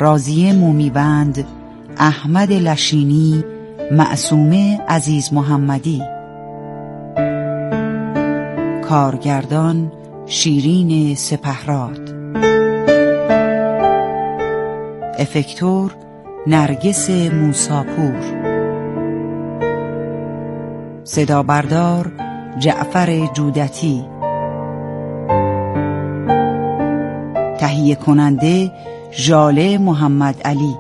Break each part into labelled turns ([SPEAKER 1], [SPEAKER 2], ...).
[SPEAKER 1] راضیه مومیبند، احمد لشینی، معصومه عزیز محمدی. کارگردان شیرین سپهراد. افکتور نرگس موساپور. صدا بردار جعفر جودتی. تهیه کننده ژاله محمد علی.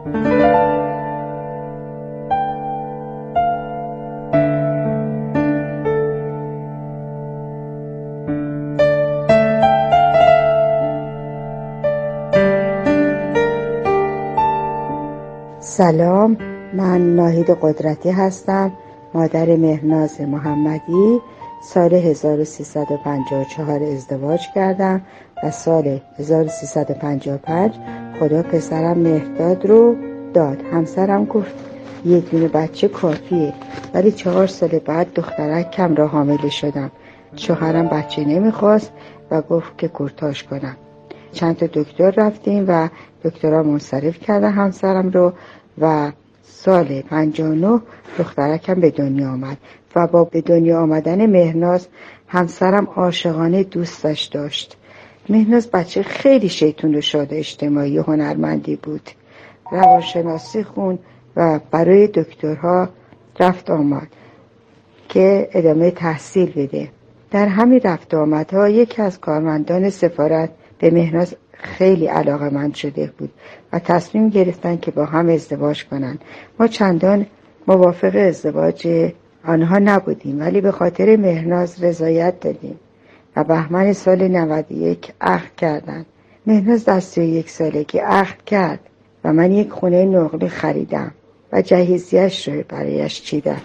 [SPEAKER 2] سلام، من ناهید قدرتی هستم، مادر مهناز محمدی. سال 1354 ازدواج کردم و سال 1355 خدا پسرم مهرداد رو داد. همسرم گفت یک دونه بچه کافیه، ولی 4 سال بعد دخترکم را حامله شدم. شوهرم بچه نمیخواست و گفت که کورتاژ کنم. چند تا دکتر رفتیم و دکترها منصرف کردن همسرم رو و سال 59 دخترکم به دنیا آمد و با به دنیا آمدن مهناز همسرم عاشقانه دوستش داشت. مهناز بچه خیلی شیطون و شاده اجتماعی و هنرمندی بود. روانشناسی خون و برای دکترها رفت آمد که ادامه تحصیل بده. در همین رفت آمدها یکی از کارمندان سفارت به مهناز خیلی علاقه‌مند شده بود و تصمیم گرفتن که با هم ازدواج کنن. ما چندان موافق ازدواج آنها نبودیم، ولی به خاطر مهناز رضایت دادیم و بهمن سال 91 عقد کردن. مهناز در 31 سالگی عقد کرد و من یک خونه نقلی خریدم و جهیزیه‌اش رو برایش چیدم.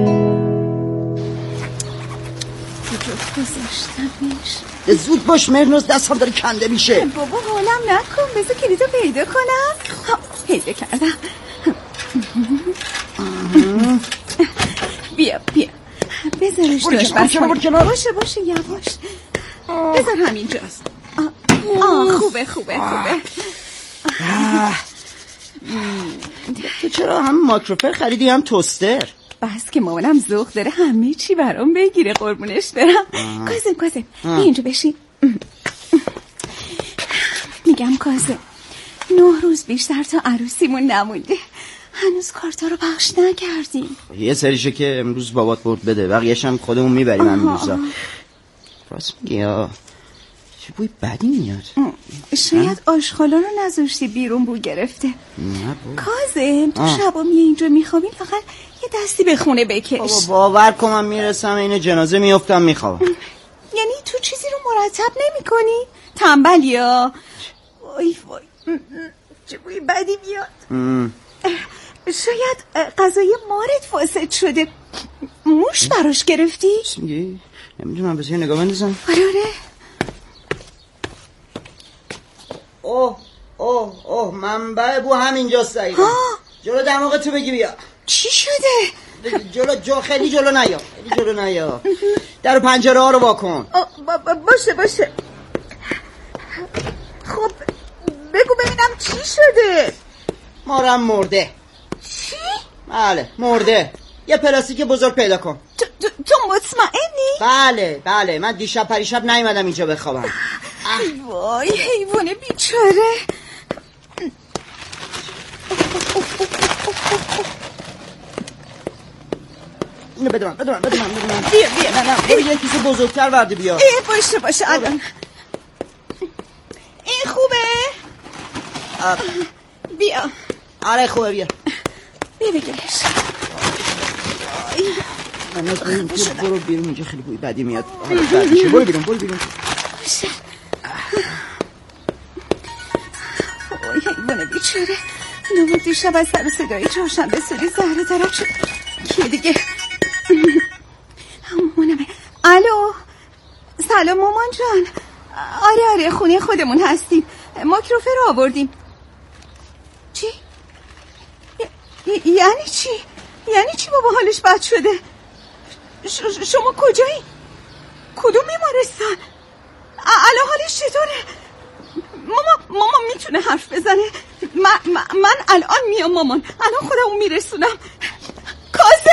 [SPEAKER 3] زود باش مهناز، دستم داره کنده میشه.
[SPEAKER 4] بابا حالم نکن، بذار کلیدو پیدا کنم. پیدا کردم. بیا بذارش داشت. باشه یواش. بذار همینجاست. خوبه.
[SPEAKER 3] تو چرا هم ماکروفر خریدی هم توستر؟
[SPEAKER 4] بس که مامانم ذوق داره همه چی برام بگیره، قربونش برم. کاظم اینجا بشین. میگم کاظم 9 روز بیشتر تا عروسیمون نمونده، هنوز کارتا رو پخش نکردیم.
[SPEAKER 3] یه سریشه که امروز بابات برد بده، بقیه‌ش هم خودمون میبریم همین روزا. راست میگی یا چه بوی بدی میاد؟
[SPEAKER 4] شاید آشغالا رو نذاشتی بیرون بو گرفته. کاظم تو شبا اینجا میخوابی، فقط یه دستی به خونه بکش.
[SPEAKER 3] بابا باور کن من میرسم این جنازه میافتم میخوابم.
[SPEAKER 4] یعنی تو چیزی رو مرتب نمی کنی؟ تنبلی ها. وای چه بوی بدی میاد. شاید غذای مارت فاسد شده، موش براش گرفتی؟
[SPEAKER 3] چی میگی؟ نمیدونم، بذار نگاه بندازم.
[SPEAKER 4] آره.
[SPEAKER 3] اوه منبع بو همینجاست دقیقا. جلو دماغتو بگی بیا.
[SPEAKER 4] چی شده؟
[SPEAKER 3] خیلی جلو نیا. در و پنجره ها رو واکن.
[SPEAKER 4] باشه. خب بگو ببینم چی شده؟
[SPEAKER 3] مارم مرده.
[SPEAKER 4] چی؟
[SPEAKER 3] بله مرده. یه پلاستیک بزرگ پیدا کن.
[SPEAKER 4] تو مطمئنی؟
[SPEAKER 3] بله من دیشب پریشب نیومدم اینجا بخوابم.
[SPEAKER 4] وای حیوانه بیچاره.
[SPEAKER 3] اینو بده من.
[SPEAKER 4] بیا
[SPEAKER 3] یه کیسه بزرگتر ورده بیا.
[SPEAKER 4] باشه الان. این خوبه؟ بیا.
[SPEAKER 3] آره خوبه بیا
[SPEAKER 4] بگیرش.
[SPEAKER 3] برو بیرون، اینجا خیلی بوی بدی میاد. برو بیرون.
[SPEAKER 4] باشه. وای حیوانه بیچاره. نمون دیشب از سر صدای چهارشنبه سوری زهره طرف شد. کیه دیگه؟ مامانمه. الو سلام مامان جان. آره خونه خودمون هستیم، ماکروفر رو آوردیم. چی؟ یعنی چی بابا حالش بد شده؟ شما کجایی؟ کدوم بیمارستان؟ الان حالش چطوره؟ ماما میتونه حرف بزنه؟ من الان میام مامان، الان خودمو میرسونم. کاظم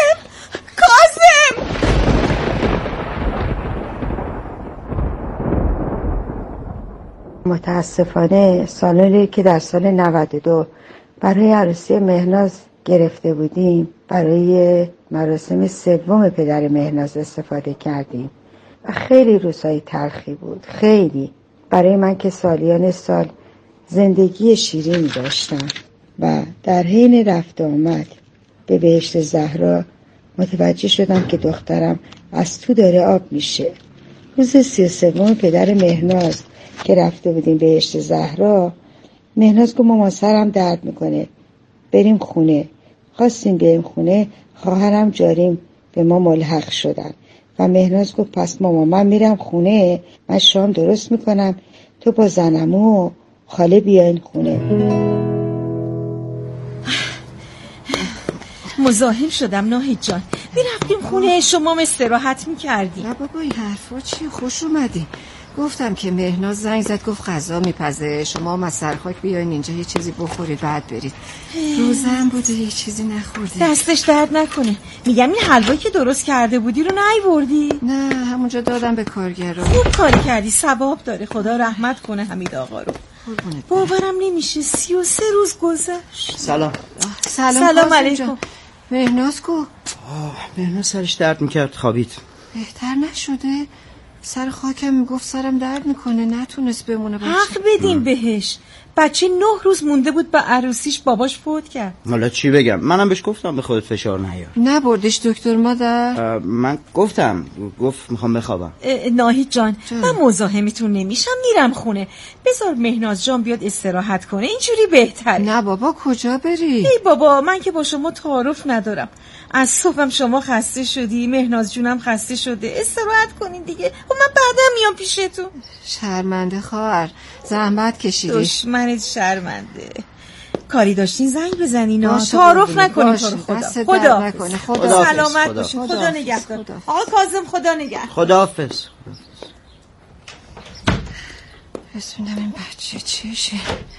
[SPEAKER 2] متاسفانه سالنی که در سال 92 برای عروسی مهناز گرفته بودیم برای مراسم سوم پدر مهناز استفاده کردیم و خیلی روزهای تلخی بود، خیلی. برای من که سالیان سال زندگی شیرینی داشتم و در حین رفت آمد به بهشت زهرا متوجه شدم که دخترم از تو داره آب میشه. روز 33 پدر مهناز که رفته بودیم بهشت زهرا، مهناز گفت مامان سرم درد میکنه بریم خونه. خواستیم بریم خونه، خواهرم جاریم به ما ملحق شدن و مهناز گفت پس مامان من میرم خونه، من شام درست میکنم، تو با زنمو و خاله بیاین خونه.
[SPEAKER 5] مزاحم شدم ناهید جان، میرفتیم خونه شما استراحت میکردیم.
[SPEAKER 6] نه بابا این حرفا چیه؟ خوش اومدی. گفتم که مهناز زنگ زد گفت غذا میپزه، شما هم از سرخاک بیاین اینجا یه چیزی بخورید بعد برید. روزم بوده یه چیزی نخوردی.
[SPEAKER 5] دستش درد نکنه. میگم این حلوایی که درست کرده بودی رو نیوردی؟
[SPEAKER 6] نه همونجا دادم به کارگرا.
[SPEAKER 5] خوب کاری کردی، ثواب داره. خدا رحمت کنه حمید آقا رو. باورم نمیشه 33 روز گذشت.
[SPEAKER 6] سلام
[SPEAKER 5] علیکم.
[SPEAKER 6] مهناز کو؟
[SPEAKER 3] مهناز سرش درد میکرد خوابید.
[SPEAKER 6] بهتر نشده؟ سر خاکم میگفت سرم درد میکنه، نتونست بمونه بچه.
[SPEAKER 5] حق بدین بهش. بچه 9 روز مونده بود به عروسیش، باباش فوت کرد.
[SPEAKER 3] حالا چی بگم؟ منم بهش گفتم به خودت فشار نیار.
[SPEAKER 6] نبردش دکتر مادر؟
[SPEAKER 3] من گفت میخوام بخوابم.
[SPEAKER 5] ناهید جان من مزاحمتون نمیشم، میرم خونه. بذار مهناز جان بیاد استراحت کنه، اینجوری بهتره.
[SPEAKER 6] نه بابا کجا بری؟
[SPEAKER 5] ای بابا من که با شما تعارف ندارم. از صبحم شما خسته شدی، مهناز جونم خسته شده، استراحت کنین دیگه. خب من بعدم میام پیشتون.
[SPEAKER 6] شرمنده خواهر، زحمت کشیدی.
[SPEAKER 5] دشمنت شرمنده. کاری داشتین زنگ بزنین، تعارف نکنین. خدا سلامت باشین. خدا نگهدار. آقا کاظم خدا نگهدار.
[SPEAKER 3] خداحافظ.
[SPEAKER 6] بسونم این بچه چشه.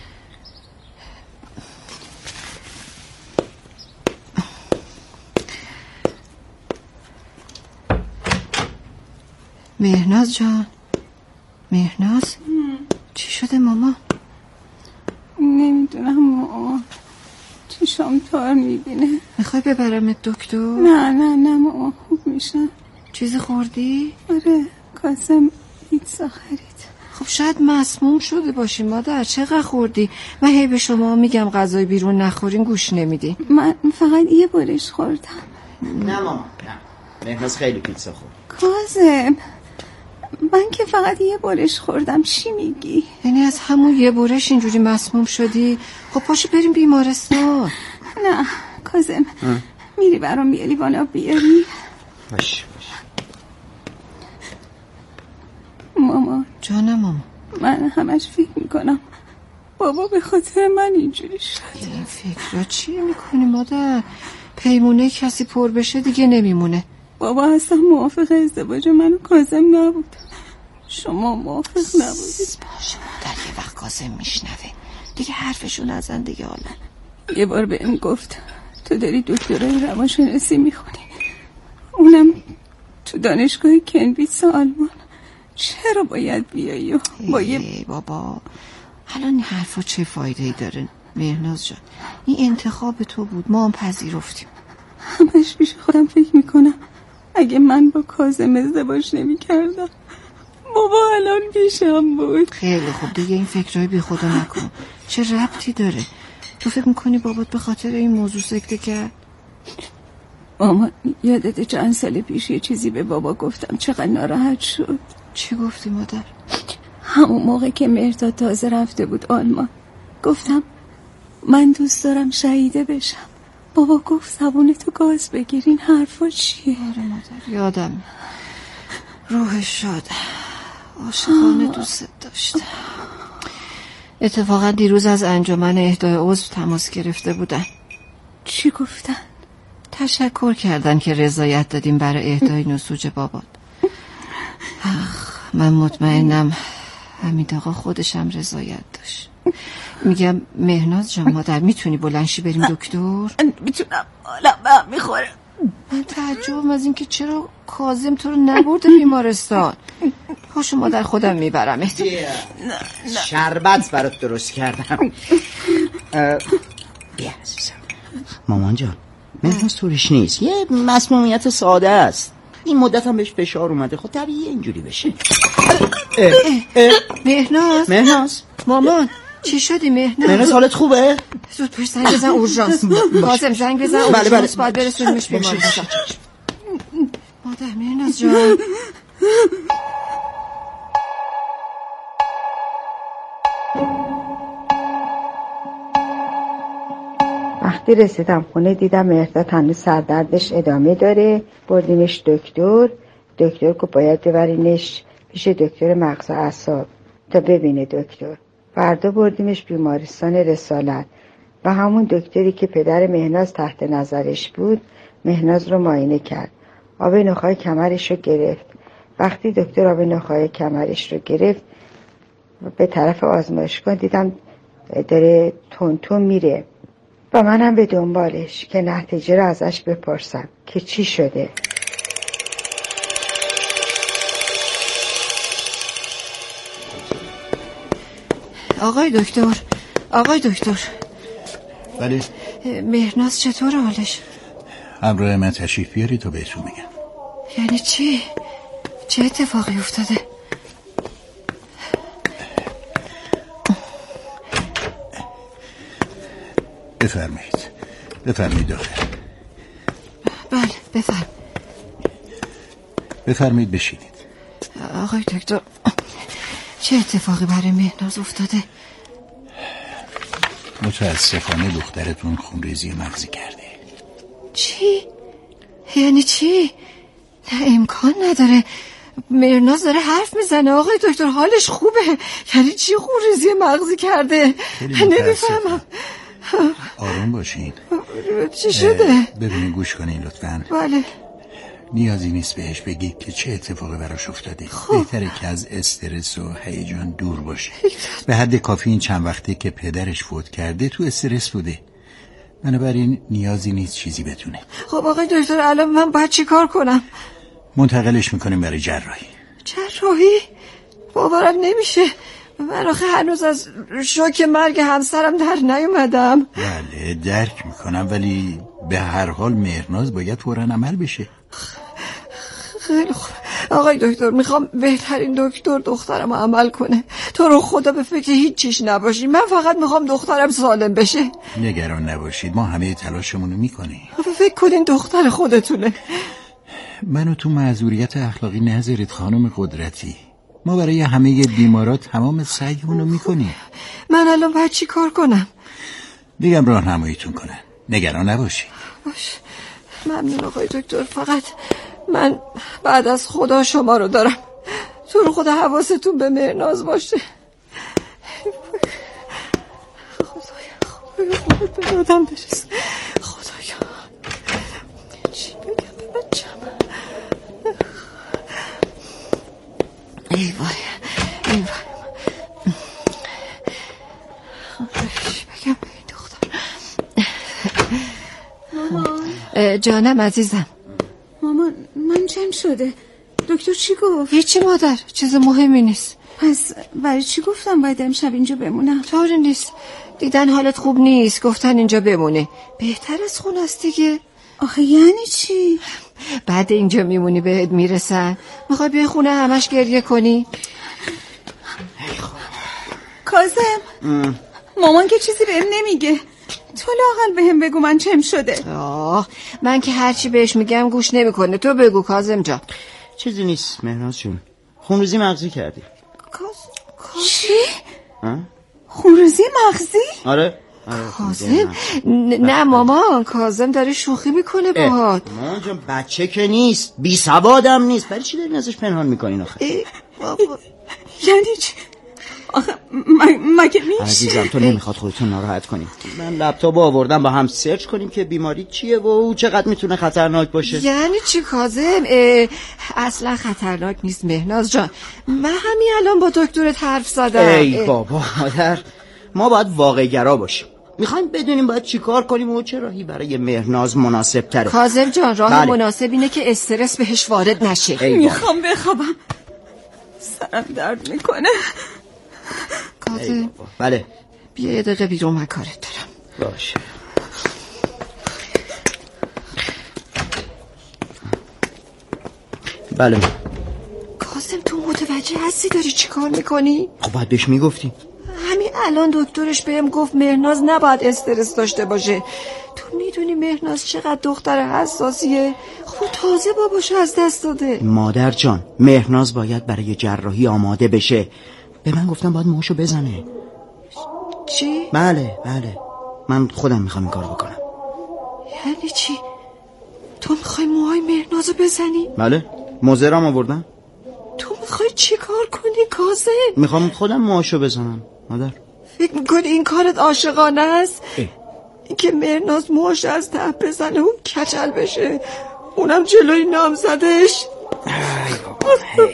[SPEAKER 6] مهناز جان، مهناز چی شده ماما؟
[SPEAKER 4] نمیدونم ماما، چشام تار میبینه.
[SPEAKER 6] میخوای ببرمت دکتر؟
[SPEAKER 4] نه ماما خوب میشم.
[SPEAKER 6] چیزی خوردی؟
[SPEAKER 4] آره کاظم پیتزا خرید.
[SPEAKER 6] خب شاید مسموم شده باشی مادر. چقدر خوردی؟ من هی به شما میگم غذای بیرون نخورین گوش نمیدی.
[SPEAKER 4] من فقط یه بارش خوردم.
[SPEAKER 3] نه ماما نه، مهناز خیلی پیتزا خورد.
[SPEAKER 4] کاظم من که فقط یه بارش خوردم. چی میگی؟
[SPEAKER 6] یعنی از همون یه بارش اینجوری مسموم شدی؟ خب پاشو بریم بیمارستان.
[SPEAKER 4] نه کاظم میری برام یه لیوان آب بیاری؟
[SPEAKER 3] باش.
[SPEAKER 4] ماما
[SPEAKER 6] جانم ماما،
[SPEAKER 4] من همش فکر میکنم بابا به خاطر من اینجوری شد.
[SPEAKER 6] این فکر چی میکنی مادر؟ پیمونه کسی پر بشه دیگه نمیمونه.
[SPEAKER 4] بابا اصلا موافق ازدواج من و کاظم نبود. شما موافق نبودید.
[SPEAKER 6] باشه مادر، یه وقت کاظم میشنوه دیگه حرفشو نزن دیگه. حالا
[SPEAKER 4] یه بار بهم گفت تو داری دکترای روانشناسی میخونی، اونم تو دانشگاه کمبریج آلمان، چرا باید بیایی؟
[SPEAKER 6] ای بابا الان این حرفا چه فایده‌ای داره مهناز جان؟ این انتخاب تو بود، ما هم پذیرفتیم.
[SPEAKER 4] همش پیش خودم فکر میکنم اگه من با کاظم ازدواج نمیکردم بابا الان پیشم بود.
[SPEAKER 6] خیلی خوب دیگه این فکرهای بی خدا نکن. چه ربطی داره؟ تو فکر میکنی بابات به خاطر این موضوع سکته کرد؟
[SPEAKER 4] ماما یادت چند سال پیش یه چیزی به بابا گفتم چقدر ناراحت شد؟
[SPEAKER 6] چی گفتی مادر؟
[SPEAKER 4] همون موقع که مهرداد تازه رفته بود آلمان گفتم من دوست دارم شهیده بشم. بابا گفت زبونتو گاز بگیرین. حرفا چیه؟
[SPEAKER 6] آره مادر یادم. روحش شاد، عاشقانه دوست داشت. اتفاقا دیروز از انجمن اهدای عضو تماس گرفته بودن.
[SPEAKER 4] چی گفتن؟
[SPEAKER 6] تشکر کردن که رضایت دادیم برای اهدای نسوج بابات. من مطمئنم حمید آقا خودش هم رضایت داشت. میگم مهناز جان مادر میتونی بلنشی بریم دکتر؟
[SPEAKER 4] میتونم، حالا به هم میخوره.
[SPEAKER 6] من تعجبم از این که چرا کاظم تو رو نبرده بیمارستان. پاشو مادر خودم میبرمت.
[SPEAKER 3] شربت برات درست کردم. بیا عزیزم. مامان جان مهناز طورش نیست، یه مسمومیت ساده است. این مدت هم بهش فشار اومده، خب طبیعیه اینجوری بشه. مهناز مامان
[SPEAKER 6] چی شدی مهناز؟
[SPEAKER 3] مهناز حالت خوبه؟
[SPEAKER 6] زود پشت زنگ بزن اورژانس. کاظم زنگ بزن اورژانس، باید برسونیمش بیمارستان. مادر مهناز جان.
[SPEAKER 2] وقتی رسیدم خونه دیدم مهرداد هنوز سردردش ادامه داره. بردیمش دکتر گفت باید ببرینش پیش دکتر مغز و اعصاب تا ببینه دکتر. فردا بردیمش بیمارستان رسالت و همون دکتری که پدر مهناز تحت نظرش بود مهناز رو معاینه کرد. آب نخاع کمرش رو گرفت. وقتی دکتر آب نخاع کمرش رو گرفت به طرف آزمایشگاه دیدم داره تون میره و منم به دنبالش که نتیجه رو ازش بپرسم که چی شده.
[SPEAKER 6] آقای دکتر.
[SPEAKER 7] بله.
[SPEAKER 6] مهناز چطور حالش؟
[SPEAKER 7] همراه من تشریف بیاری تا بهتون میگم.
[SPEAKER 6] یعنی چی؟ چه اتفاقی افتاده؟
[SPEAKER 7] بفرمایید داخل.
[SPEAKER 6] بله
[SPEAKER 7] بفرمایید بشینید.
[SPEAKER 6] آقای دکتر چه اتفاقی برای مهناز افتاده؟
[SPEAKER 7] متاسفانه دخترتون خونریزی مغزی کرده.
[SPEAKER 6] چی؟ یعنی چی؟ نه امکان نداره. مهناز داره حرف میزنه آقای دکتر، حالش خوبه. یعنی چی خونریزی مغزی کرده؟ نمیفهمم.
[SPEAKER 7] آروم باشین.
[SPEAKER 6] چی شده؟
[SPEAKER 7] ببینید گوش کنین لطفاً.
[SPEAKER 6] بله.
[SPEAKER 7] نیازی نیست بهش بگید که چه اتفاقی براش افتاده. بهتره که از استرس و هیجان دور باشه. به حد کافی این چند وقته که پدرش فوت کرده تو استرس بوده، بنابراین نیازی نیست چیزی بتونه.
[SPEAKER 6] خب آقای دکتر الان من باید چی کار کنم؟
[SPEAKER 7] منتقلش میکنیم برای جراحی.
[SPEAKER 6] باورم نمیشه. من آخه هنوز از شوک مرگ همسرم در نیومدم.
[SPEAKER 7] بله درک میکنم، ولی به هر حال مهناز باید فوراً عمل بشه.
[SPEAKER 6] خیلی خوب آقای دکتر، میخوام بهترین دکتر دخترم عمل کنه. تو رو خدا به فکر هیچ چیش نباشی. من فقط میخوام دخترم سالم بشه.
[SPEAKER 7] نگران نباشید، ما همه تلاشمونو میکنیم.
[SPEAKER 6] فکر کنین دختر خودتونه.
[SPEAKER 7] منو تو معذوریت اخلاقی نذارید خانم قدرتی. ما برای همه بیمارا تمام سعیمونو میکنیم.
[SPEAKER 6] من الان باید چی کار کنم؟
[SPEAKER 7] میگم راهنماییتون کنن، نگران نباشید.
[SPEAKER 6] باش ممنون آقای دکتر. فقط من بعد از خدا شما رو دارم. تو رو خدا حواستون به مهناز باشه. خدایا خودت به دادم برس. خدایا چی بگم به بچم؟ ای وای چی بگم به این دختر؟
[SPEAKER 4] مامان.
[SPEAKER 6] جانم عزیزم.
[SPEAKER 4] مامان من چند شده؟ دکتر چی گفت؟
[SPEAKER 6] هیچی مادر، چیز مهمی نیست.
[SPEAKER 4] پس برای چی گفتم باید امشب اینجا بمونم؟
[SPEAKER 6] طوری نیست، دیدن حالت خوب نیست گفتن اینجا بمونه. بهتر از خونه است دیگه.
[SPEAKER 4] آخه یعنی چی؟
[SPEAKER 6] بعد اینجا میمونی بهت میرسن. میخوای بیای خونه همش گریه کنی؟
[SPEAKER 4] کاظم مامان که چیزی بهم نمیگه. تو لااقل بهم بگو من چم شده.
[SPEAKER 6] من که هرچی بهش میگم گوش نمیکنه. تو بگو کاظم جان.
[SPEAKER 3] چیزی نیست مهناز جون، خونریزی مغزی کردی.
[SPEAKER 4] چی؟ خونریزی مغزی؟
[SPEAKER 3] آره
[SPEAKER 6] کاظم نه مامان، کاظم داره شوخی میکنه باهات.
[SPEAKER 3] مامان جان بچه که نیست، بی سوادم نیست، برای چی دارین ازش پنهان میکنین آخه؟
[SPEAKER 4] یعنی چی؟ مگه میشه؟
[SPEAKER 3] عزیزم تو نمیخواد خودتون ناراحت کنی. من لپتاپ آوردم با هم سرچ کنیم که بیماری چیه و او چقدر میتونه خطرناک باشه.
[SPEAKER 6] یعنی چی کاظم؟ اصلا خطرناک نیست مهناز جان. من همین الان با دکترت حرف زدم.
[SPEAKER 3] ای بابا مادر، ما باید واقع گرا باشیم. میخوایم بدونیم باید چی کار کنیم و چه راهی برای مهناز مناسب تره.
[SPEAKER 6] کاظم جان راه مناسب اینه که استرس بهش وارد نشه.
[SPEAKER 4] میخوام بخوابم، سرم درد میکنه.
[SPEAKER 6] کاظم
[SPEAKER 3] بله
[SPEAKER 6] بیا یه دقیقه بیرون، من کارت دارم.
[SPEAKER 3] باشه. بله
[SPEAKER 6] کاظم تو متوجه هستی داری چی کار میکنی؟
[SPEAKER 3] خب باید بهش میگفتی.
[SPEAKER 6] همین الان دکترش بهم گفت مهناز نباید استرس داشته باشه. تو میدونی مهناز چقدر دختر حساسیه؟ خب تازه باباشو از دست داده.
[SPEAKER 3] مادر جان مهناز باید برای جراحی آماده بشه. به من گفتم باید موهاشو بزنه.
[SPEAKER 6] چی؟
[SPEAKER 3] بله من خودم میخوام این کارو بکنم.
[SPEAKER 6] یعنی چی؟ تو میخوای موهای مهنازو بزنی؟
[SPEAKER 3] بله موزرم آوردم.
[SPEAKER 6] تو میخوای چی کار کنی کاظم؟
[SPEAKER 3] میخوام خودم موهاشو بزنم مادر.
[SPEAKER 6] فکر میکنی این کارت عاشقانه است؟ اینکه مهناز موهاش از ته بزنه اون کچل بشه، اونم جلوی نامزدش.
[SPEAKER 3] ای بابا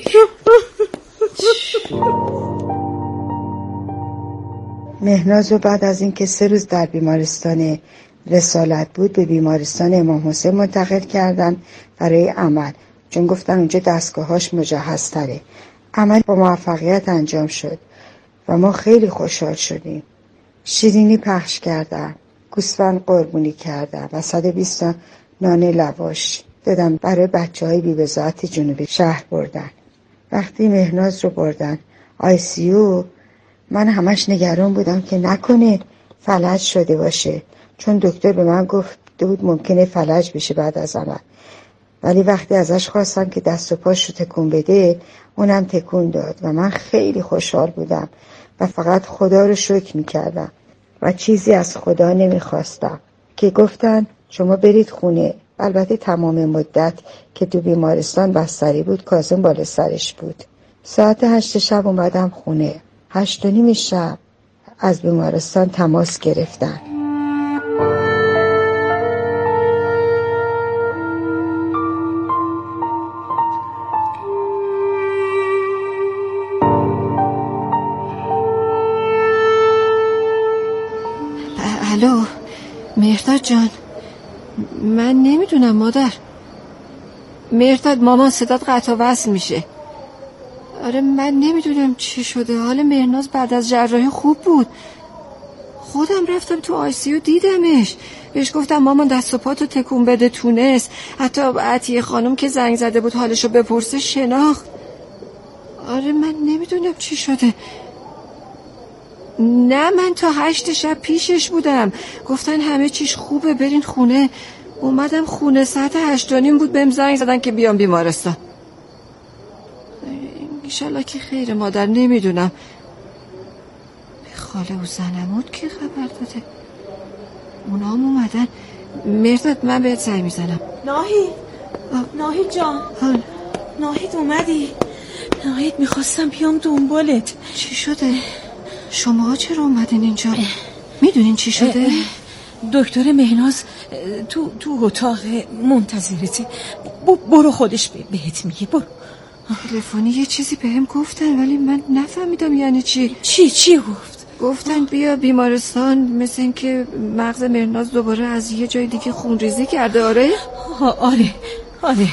[SPEAKER 2] مهناز رو بعد از اینکه 3 روز در بیمارستان رسالت بود به بیمارستان امام حسین منتقل کردن برای عمل، چون گفتن اونجا دستگاهاش مجهز تره. عمل با موفقیت انجام شد و ما خیلی خوشحال شدیم. شیرینی پخش کردم، گوسفند قربونی کردم و 120 تا نان لواش دادم برای بچه‌های بی‌وزاعت جنوبی شهر بردن. وقتی مهناز رو بردن ICU من همش نگران بودم که نکنه فلج شده باشه، چون دکتر به من گفته بود ممکنه فلج بشه بعد از عمل. ولی وقتی ازش خواستم که دست و پاشو تکون بده اونم تکون داد و من خیلی خوشحال بودم و فقط خدا رو شکر میکردم و چیزی از خدا نمیخواستم که گفتن شما برید خونه. البته تمام مدت که تو بیمارستان بستری بود کاظم بالا سرش بود. ساعت 8 شب اومدم خونه. 8:30 شب از بیمارستان تماس گرفتن.
[SPEAKER 6] الو مهرداد جان، من نمیدونم مادر. مهرداد مامان صدات قطع و وصل میشه. آره من نمیدونم چی شده. حال مهناز بعد از جراحی خوب بود. خودم رفتم تو ICU دیدمش. بهش گفتم مامان دست و پاتو تکون بده، تونست. حتی عطیه خانم که زنگ زده بود حالشو بپرسه شناخت. آره من نمیدونم چی شده. نه من تا 8 شب پیشش بودم. گفتن همه چیش خوبه برین خونه. اومدم خونه ساعت 8:30 بود بهم زنگ زدن که بیام بیمارستان. انشالله که خیر مادر. نمیدونم به خاله و زنمود که خبر داده. اونا هم اومدن. مرداد من بهت زنگ میزنم.
[SPEAKER 5] ناهید جان ناهید اومدی؟ ناهید میخواستم بیام دنبالت.
[SPEAKER 6] چی شده؟ شما چرا اومدین اینجا؟ میدونین چی شده؟
[SPEAKER 5] دکتر مهناز تو اتاق منتظرته. برو خودش بهت میگه. برو.
[SPEAKER 6] تلفنی یه چیزی بهم گفتن ولی من نفهمیدم یعنی چی.
[SPEAKER 5] چی گفت؟
[SPEAKER 6] گفتن بیا بیمارستان، مثل این که مغز مهناز دوباره از یه جای دیگه خونریزی کرده. آره؟
[SPEAKER 5] آره
[SPEAKER 6] من دیگه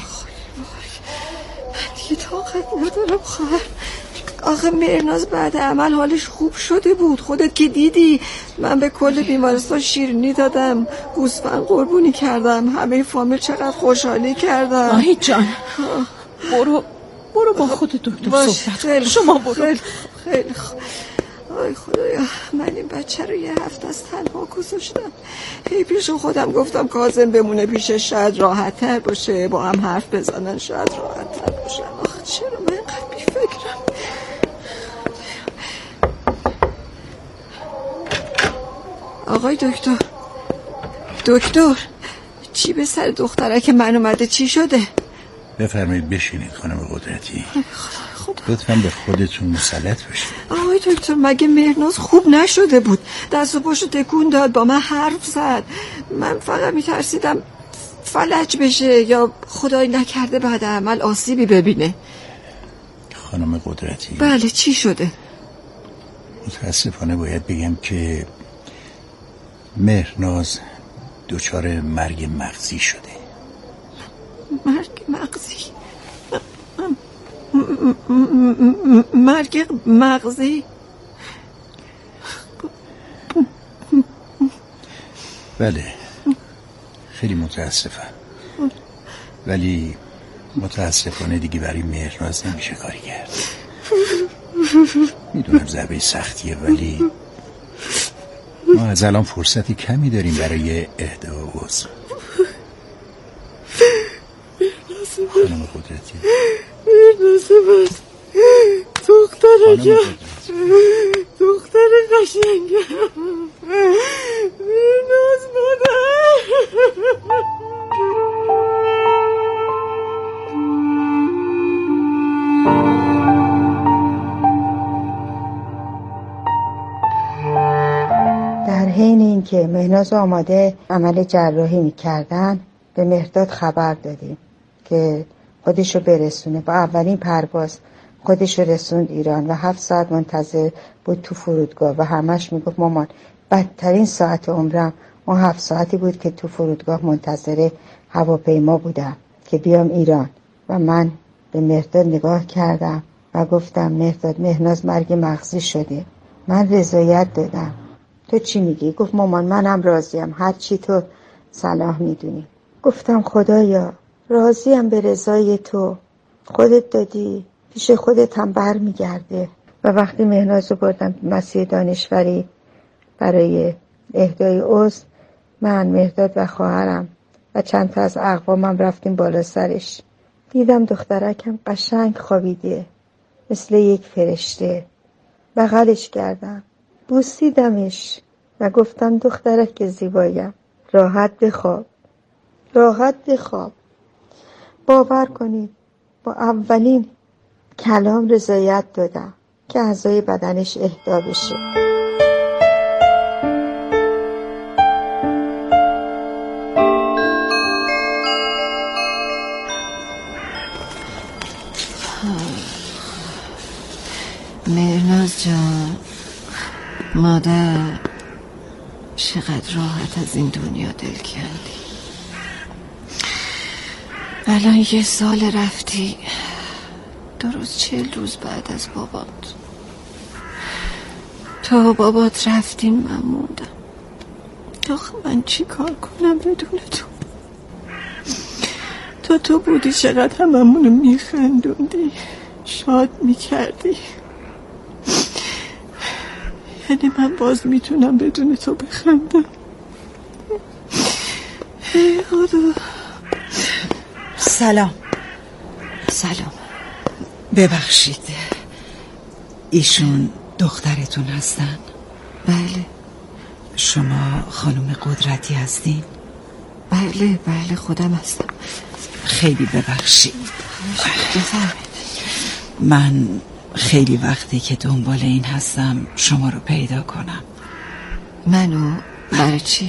[SPEAKER 6] طاقت ندارم خواهر. آخه مهناز بعد عمل حالش خوب شده بود. خودت که دیدی. من به کل بیمارستان شیرینی دادم، گوسفند قربونی کردم، همه فامیل چقدر خوشحالی کردم.
[SPEAKER 5] ناهید جان برو با خود دکتر صحبت. شما برو.
[SPEAKER 6] خیلی خوب. آی خدایا من این بچه رو 1 هفته از تنها گذاشتم. هی پیش خودم گفتم کاظم بمونه پیشش شاید راحت تر باشه، با هم حرف بزنن شاید راحت تر باشه. آخه چرا من اینقدر بی‌فکرم؟ آقای دکتر چی به سر دختره که من اومده؟ چی شده؟
[SPEAKER 7] بفرمایید بشینید خانم قدرتی.
[SPEAKER 6] خب
[SPEAKER 7] لطفاً به خودتون مسلط باشید.
[SPEAKER 6] آقای دکتر مگه مهرناز خوب نشده بود؟ دست و پاشو تکون داد، با من حرف زد. من فقط میترسیدم فلج بشه یا خدای نکرده بعد عمل آسیبی ببینه.
[SPEAKER 7] خانم قدرتی.
[SPEAKER 6] بله چی شده؟
[SPEAKER 7] متاسفانه باید بگم که مهرناز دچار مرگ مغزی شده.
[SPEAKER 6] مرگ مغزی؟ مرگ مغزی؟
[SPEAKER 7] بله خیلی متاسفم، ولی متاسفانه دیگه برای مهرناز نمیشه کاری کرد. میدونم ضربه سختیه، ولی ما از الان فرصت کمی داریم برای اهدای عضو. خانم قدرتی.
[SPEAKER 6] مهرناز من دختر قشنگم، مهرناز مادر.
[SPEAKER 2] در حین اینکه مهناز آماده عمل جراحی میکردن به مهرداد خبر دادیم که خودشو برسونه. با اولین پرواز خودشو رسوند ایران و 7 ساعت منتظر بود تو فرودگاه و همش میگفت مامان بدترین ساعت عمرم اون 7 ساعتی بود که تو فرودگاه منتظر هواپیما بودم که بیام ایران. و من به مهرداد نگاه کردم و گفتم مهرداد مهناز مرگ مغزی شده. من رضایت دادم. تو چی میگی؟ گفت مامان منم راضیم، هر چی تو صلاح میدونی. گفتم خدایا راضیم به رضای تو، خودت دادی پیش خودت هم بر میگرده. و وقتی مهناز رو بردم مسیح دانشوری برای اهدای عضو، من مهرداد و خواهرم و چند تا از اقوامم رفتیم بالا سرش. دیدم دخترکم قشنگ خوابیده مثل یک فرشته. بغلش کردم، بوسیدمش و گفتم دخترک زیبایم راحت بخواب، راحت بخواب. باور کنید با اولین کلام رضایت دادم که اعضای بدنش اهدا بشه.
[SPEAKER 6] مهرناز جان مادر چقدر راحت از این دنیا دل کندی. الان 1 سال رفتی، درست 40 روز بعد از بابات. تا بابات رفتین من موندم. آخه من چی کار کنم بدون تو؟ تو بودی چقدر هممونو میخندوندی، شاد میکردی. یعنی من باز میتونم بدون تو بخندم؟ ای خدا.
[SPEAKER 1] سلام. ببخشید ایشون دخترتون هستن؟
[SPEAKER 6] بله.
[SPEAKER 1] شما خانم قدرتی هستین؟
[SPEAKER 6] بله خودم هستم.
[SPEAKER 1] خیلی ببخشید.
[SPEAKER 6] بفرمایید.
[SPEAKER 1] من خیلی وقتی که دنبال این هستم شما رو پیدا کنم.
[SPEAKER 6] منو؟ برای چی؟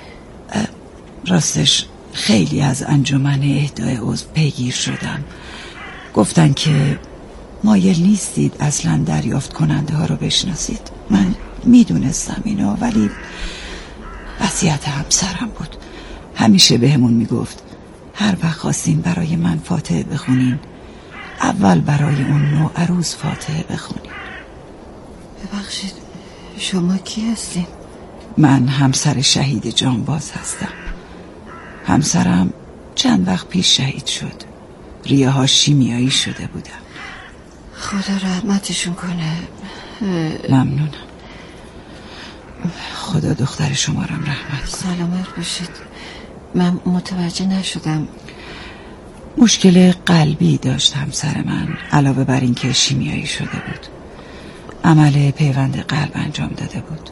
[SPEAKER 1] راستش خیلی از انجمن اهدای عضو پیگیر شدم. گفتن که مایل نیستید اصلا دریافت کننده ها رو بشناسید. من میدونستم اینو، ولی وصیت همسرم بود. همیشه بهمون میگفت هر وقت خواستین برای من فاتحه بخونین اول برای اون نوع عروس فاتحه بخونین.
[SPEAKER 6] ببخشید شما کی هستین؟
[SPEAKER 1] من همسر شهید جانباز هستم. همسرم چند وقت پیش شهید شد. ریه ها شیمیایی شده بودن.
[SPEAKER 6] خدا رحمتشون کنه.
[SPEAKER 1] ممنونم. خدا دختر شما رو رحمت کنه.
[SPEAKER 6] سلامت باشید. من متوجه نشدم.
[SPEAKER 1] مشکل قلبی داشت همسر من، علاوه بر این که شیمیایی شده بود. عمل پیوند قلب انجام داده بود.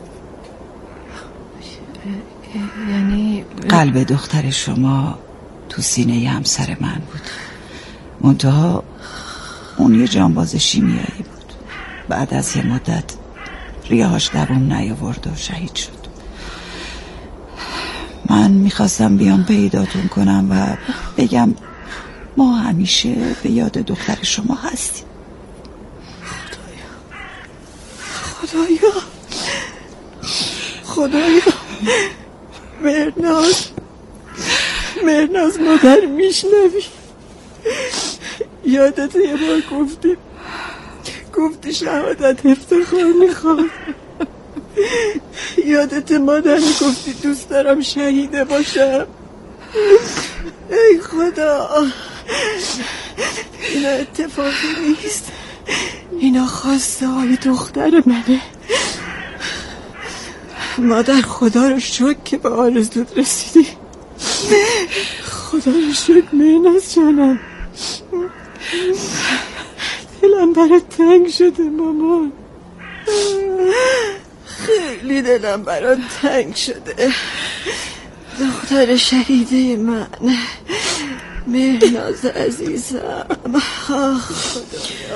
[SPEAKER 6] یعنی
[SPEAKER 1] قلب دختر شما تو سینه همسر من بود. منتها اون یه جانباز شیمیایی بود. بعد از یه مدت ریه‌هاش دووم نیاورد و شهید شد. من میخواستم بیام پیداتون کنم و بگم ما همیشه به یاد دختر شما هستیم.
[SPEAKER 6] خدایا مرناز مادر میشنوی؟ یادت یه بار گفتی شهادت افتخار میخواد. یادت مادر میگفتی دوست دارم شهیده باشم. ای خدا، اینا اتفاقی نیست، اینا خواسته های دختر منه. مادر خدا رو شکر که به آرزوت رسیدی. خدا رو شکر مرناز جانم. دلم برات تنگ شده مامان، خیلی دلم برات تنگ شده. دختر شهیده من مرناز عزیزم. خدایا.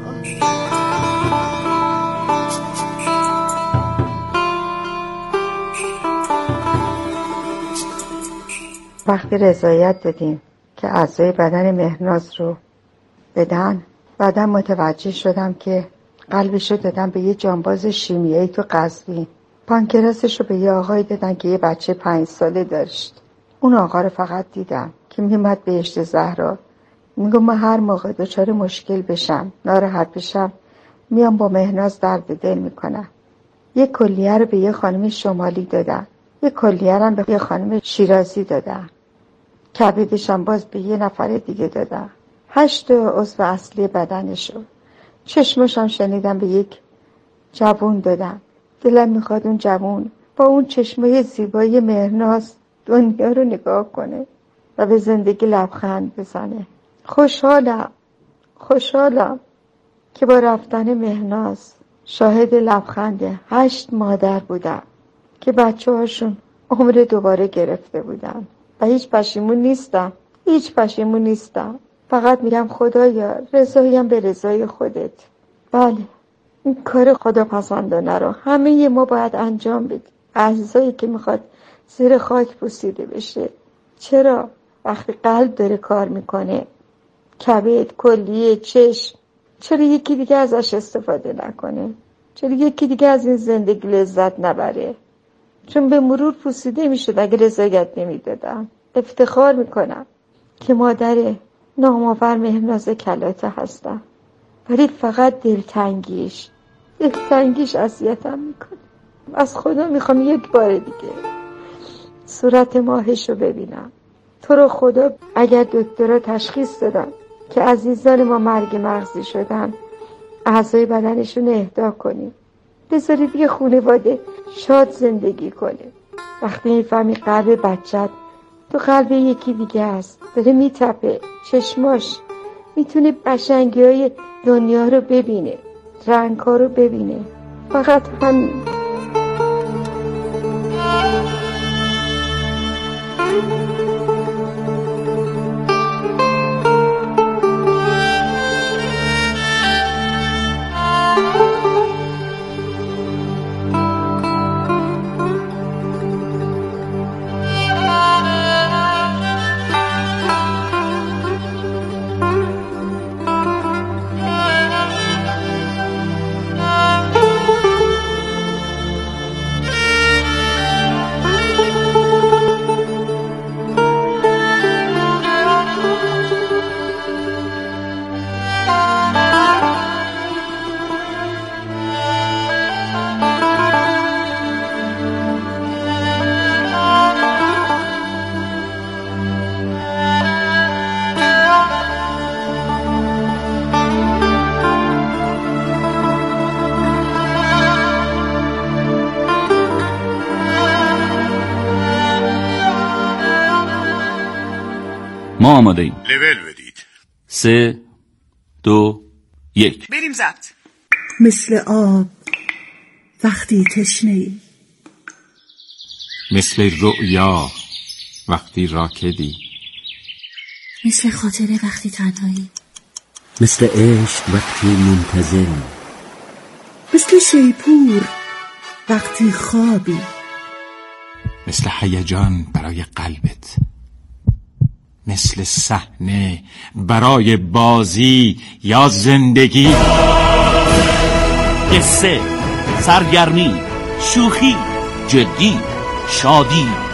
[SPEAKER 2] وقتی رضایت دادیم که اعضای بدن مهناز رو بدن، بعدا متوجه شدم که قلبش رو دادن به یه جانباز شیمیایی تو قزوین. پانکراسش رو به یه آقای دادن که یه بچه 5 ساله داشت. اون آقا رو فقط دیدم که میومد بهشت زهرا، میگم من هر موقع دچار مشکل بشم، ناراحت بشم، میام با مهناز درد دل میکنم. یه کلیه رو به یه خانم شمالی دادن، یه کلیه رو به یه خانم شیرازی دادن، کبدشم باز به یه نفر دیگه دادن. 8 عضو اصلی بدنشو. چشمشم شنیدم به یک جوون دادم. دلم میخواد اون جوون با اون چشمای زیبای مهناز دنیا رو نگاه کنه و به زندگی لبخند بزنه. خوشحالم که با رفتن مهناز شاهد لبخند 8 مادر بودم که بچه هاشون عمر دوباره گرفته بودن و هیچ پشیمون نیستم. فقط میگم خدایا رضاییم به رضای خودت. بله، این کار خداپسندانه رو همه ما باید انجام بدیم. عزیزایی که میخواد زیر خاک پوسیده بشه. چرا؟ وقتی قلب داره کار میکنه، کبد، کلیه، چشم، چرا یکی دیگه ازش استفاده نکنه؟ چرا یکی دیگه از این زندگی لذت نبره؟ چون به مرور پوسیده میشد اگه رضایت نمیدادم. افتخار میکنم که مادر نامآور مهناز کلاته هستم، ولی فقط دلتنگیش اذیتم میکنه. از خدا میخوام یک بار دیگه صورت ماهشو ببینم. تو رو خدا اگر دکترها تشخیص دادن که عزیزان ما مرگ مغزی شدن، اعضای بدنشون اهدا کنیم، بذارید یه خانواده شاد زندگی کنه. وقتی میفهمی قلب بچت تو قلب یکی دیگه است، داره میتپه، چشماش میتونه قشنگی های دنیا رو ببینه، رنگ ها رو ببینه، فقط همین.
[SPEAKER 8] ما آماده ایم.
[SPEAKER 9] لول بدید.
[SPEAKER 8] 3 2 1
[SPEAKER 9] بریم ضبط.
[SPEAKER 10] مثل آب وقتی تشنه‌ای،
[SPEAKER 11] مثل رؤیا وقتی راکدی،
[SPEAKER 10] مثل خاطره وقتی تنهایی،
[SPEAKER 9] مثل عشق وقتی منتظری،
[SPEAKER 10] مثل شیپور وقتی خوابی،
[SPEAKER 7] مثل هیجان برای قلبت، مثل صحنه برای بازی یا زندگی.
[SPEAKER 8] قصه، سرگرمی، شوخی، جدی، شادی،